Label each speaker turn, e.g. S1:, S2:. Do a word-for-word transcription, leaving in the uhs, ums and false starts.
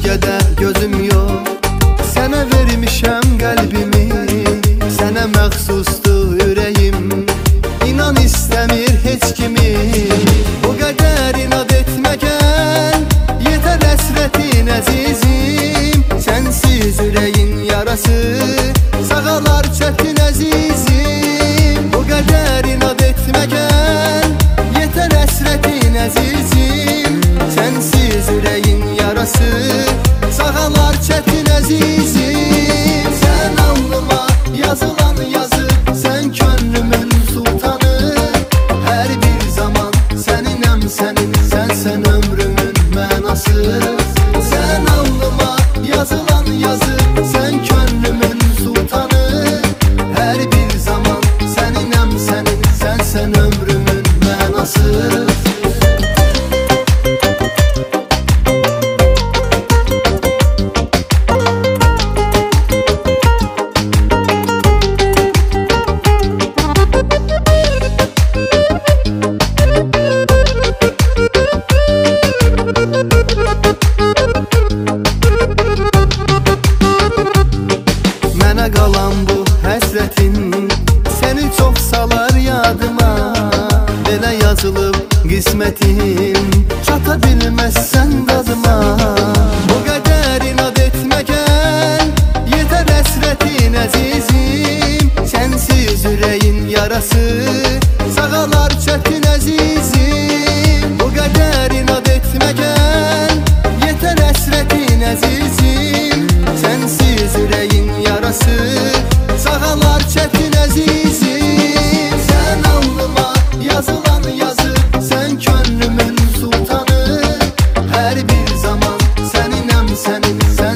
S1: özgədə gözüm yox. Sənə vermişəm qəlbimi, sənə məxsusdur ürəyim. İnan istəmir heç kimi, bu qədər inad etməkən. Yetər həsrətin əzizim, sənsiz ürəyin yarası sağalar çətin əzizim. Bu qədər inad etməkən. Yetər həsrətin əzizim, sənsiz ürəyin yarası sağalar çətin əzizim. Sən alnıma yazılan yazı, sən könlümün sultanı. Hər bir zaman səninəm sənin, sənsən ömrümün mənası. Sən alnıma yazılan yazı, sən könlümün sultanı. Hər bir zaman səninəm sənin, sənsən ömrümün mənası. Mənə qalan bu həsrətin səni çox salar yadıma. Belə yazılıb qismətim, çata bilməzsən dadıma. Bu qədər inad etməkən. Yetər həsrətin əzizim, sənsiz ürəyin yarası sağalar çətin əzizim. Bu qədər inad etməkən. Yetər həsrətin əzizim, sənsiz ürəyin yarası sağalar çətin əzizim. Sən alnıma yazılan yazı, sən könlümün sultanı. Hər bir zaman səninəm sənin,